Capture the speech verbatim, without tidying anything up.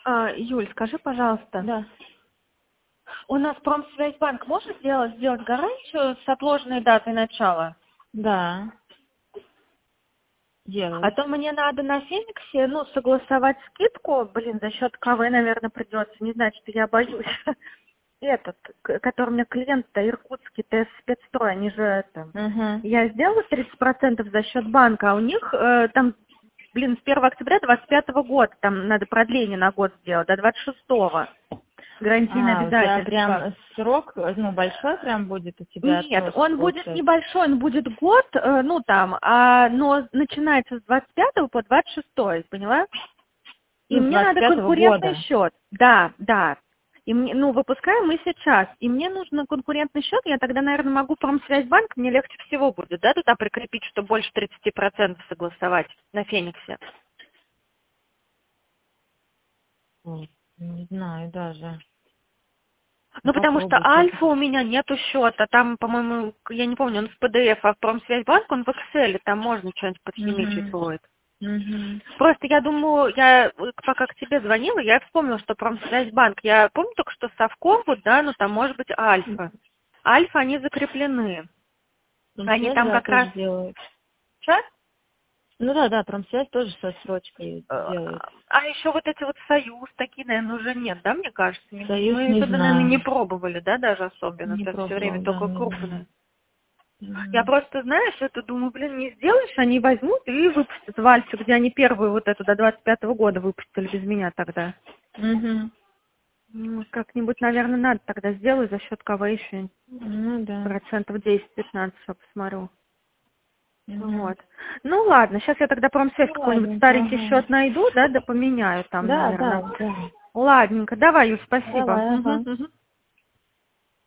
А, Юль, скажи, пожалуйста, Да. у нас Промсвязьбанк может сделать, сделать гарантию с отложенной датой начала? Да. А Делают. то мне надо на Фениксе, ну, согласовать скидку, блин, за счет КВ, наверное, придется, не знаю, что я боюсь. Этот, к- который у меня клиент-то, иркутский ТС спецстрой, они же это... Угу. Я сделала тридцать процентов за счет банка, а у них э, там, блин, с первого октября двадцать пятого года, там надо продление на год сделать, до двадцать шестого. Гарантийное А, у тебя обязательство. прям срок, ну, большой прям будет у тебя Нет, отсрочка, он будет получается? небольшой, он будет год, э, ну там, а, но начинается с двадцать пятого по двадцать шестой, поняла? И Ну, с мне двадцать надо пятого конкурентный года. счет. Да, да. И мне, ну, выпускаем мы сейчас. И мне нужен конкурентный счет. Я тогда, наверное, могу Промсвязьбанк, мне легче всего будет, да, туда прикрепить, что больше тридцать процентов согласовать на Фениксе. Ой, не знаю даже. Ну, Ну, потому что попробуй что-то. Альфа у меня нету счета. Там, по-моему, я не помню, он в пи ди эф, а в Промсвязьбанк он в Excel. Там можно что-нибудь подхимичить Угу. будет. Угу. Просто я думаю, я вот пока к тебе звонила, я вспомнила, что Промсвязьбанк, я помню только, что Совком, вот, да, ну там может быть Альфа. Альфа, они закреплены. Они Промсвязь, там да, как раз... тоже делают. Что? Ну да, да, промсвязь тоже со срочкой Э, делает. А еще вот эти вот Союз, такие, наверное, уже нет, да, мне кажется? Не- Союз Мы не туда, наверное, не знаю. пробовали, да, даже особенно. Не То есть все время пробовал, да, только не знаю. крупные. Я Угу. просто, знаешь, это думаю, блин, не сделаешь, они возьмут и выпустят в Альфе, где они первую вот эту до двадцать пятого года выпустили без меня тогда. Угу. Ну, как-нибудь, наверное, надо тогда сделать за счет КВ еще Ну да. процентов десять-пятнадцать, я посмотрю. Угу. Вот. Ну ладно, сейчас я тогда промсвязь Ну какой-нибудь ладненько, старенький ага. счет найду, да, да поменяю там, Да, наверное. да, да. Ладненько, давай, Юль, спасибо. Давай, Мгм, ага. мгм.